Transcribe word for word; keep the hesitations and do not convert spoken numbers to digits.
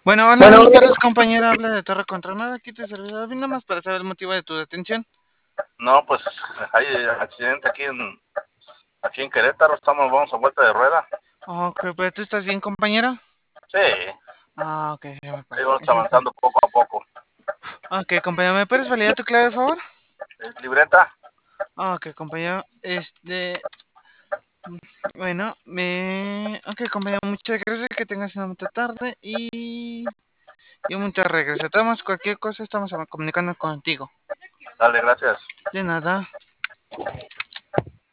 Bueno, hola, Bueno, buenas tardes, compañera. Habla de Torre Contra Aquí te servidor. Vine más para saber el motivo de tu detención. no, pues hay accidente aquí en aquí en Querétaro, estamos, vamos a vuelta de rueda. Ok, pero tú estás bien, compañera. Sí, Ah, ok, ya me ahí parece. vamos Ese fue. avanzando poco a poco. Ok, compañera, ¿me puedes validar tu clave, por favor? ¿Es libreta? Ok, compañero. Este. Bueno, me. Ok, compañero, muchas gracias. Que tengas una bonita tarde y. Y un mucho regreso. Tomás, cualquier cosa, estamos comunicando contigo. Dale, gracias. De nada.